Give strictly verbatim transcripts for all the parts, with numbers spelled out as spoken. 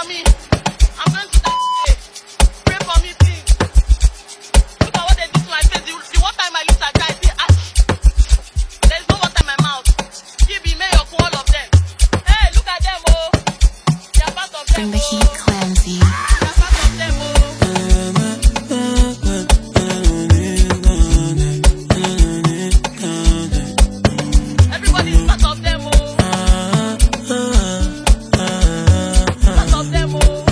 for me. I'm going to die. Pray for me, please. Look at what they did to my face. The, the one time my lips are dry, see, ah, there's no water in my mouth. Give me your all of them. Hey, look at them, oh. They are part of them. Bring the heat, Clancy. They are part of them, oh. Everybody is part of them, oh. Part of them, oh.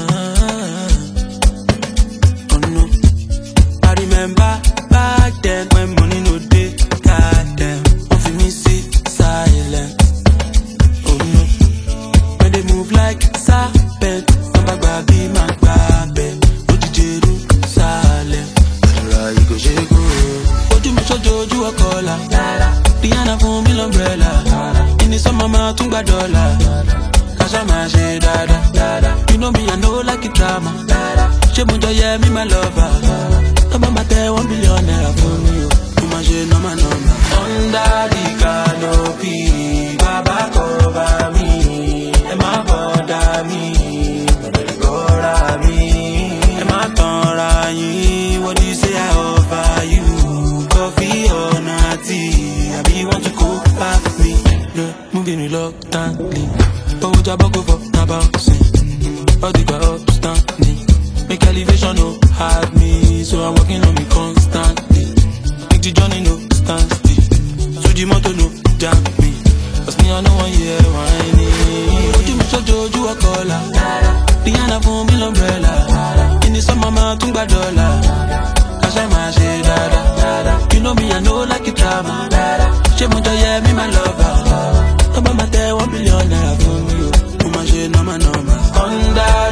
Oh no, I remember back then when money no day, goddamn, off me sit silent. Oh no, when they move like serpent, my baby, my baby, what did you do, silent? You go, you go. What you me show you a collar? Rihanna for me umbrella. In the summer, my tunga dollar. Kasha my shade, dada. You know me, I know like it drama. She munja, yeah, me my lover. Come on, my day, one billion naira for me. You my shade, no, my number. Under the canopy, Baba cover me. And my bother me. Gora me. And my tonra you. What do you say I offer you? Coffee or natty? I be want to go back with me. Yeah, moving reluctantly. But would you go for bouncing? All the girl upstanding. Make elevation no hard me. So I'm working on me constantly. Make the journey no stand still. So the motor no jam me. Cause me I know one year whining. What you me show you a collar? Rihanna for me umbrella. In the summer my tunga dollar. Kasha my shade, dada. You know me I know like it drama. She munja, yeah, me my lover. Come on, my day, one billion naira for me. You my shade, no, my number. Under